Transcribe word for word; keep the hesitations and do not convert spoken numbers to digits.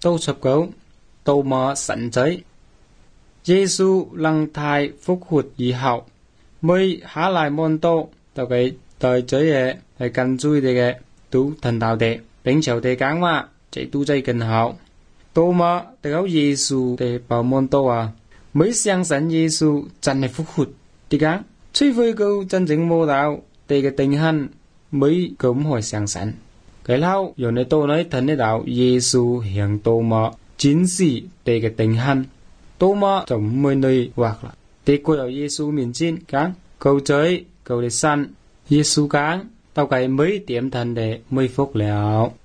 Tô sập cấu, tô mơ sẵn giấy. Giê-xu lăng thai phúc hụt ý hậu, mới há lại môn tô, tao cái thời chơi hệ, hay căn chui đề cái, tú thần đạo đề, bánh chầu đề cáng mà, chạy tu dây cần hậu. Tô mơ, tao gấu Giê-xu đề bảo môn tô à, mới sang sẵn Giê-xu chân này phúc hụt, đi cáng. Truy với câu chân chính mô đạo, đề cái tình hân, mới cấm hồi sang sẵn. Cái lâu, dù này tô nói thần đạo Giê-xu hiện tô mơ, chính sĩ đề cái tình hân. Tô mơ tổng mới nơi hoặc là tế cô ở Giê-xu miền trên cáng cầu chơi cầu để săn Giê-xu cáng tao cái mấy tiệm thần để mới phúc lẹo.